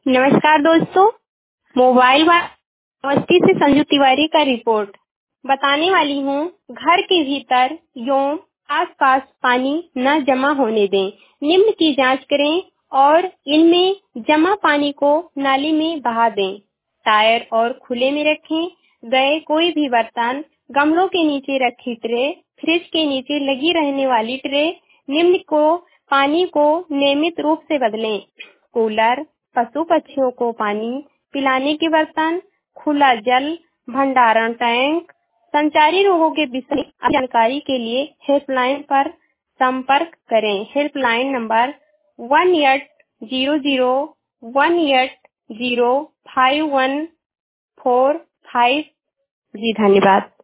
नमस्कार दोस्तों, mobile university से संजू तिवारी का रिपोर्ट बताने वाली हूँ। घर के भीतर एवं आसपास पानी न जमा होने दें। निम्न की जांच करें और इनमें जमा पानी को नाली में बहा दें। टायर और खुले में रखें। गए कोई भी बर्तन, गमलों के नीचे रखी ट्रे, फ्रिज के नीचे लगी रहने वाली ट्रे, निम्न को पानी को नियमित रूप से बदलें। कूलर, पशु पक्षियों को पानी पिलाने के बर्तन, खुला जल भंडारण टैंक। संचारी रोगों के विषय में जानकारी के लिए हेल्पलाइन पर संपर्क करें। Helpline number 1800 180514 5। जी धन्यवाद।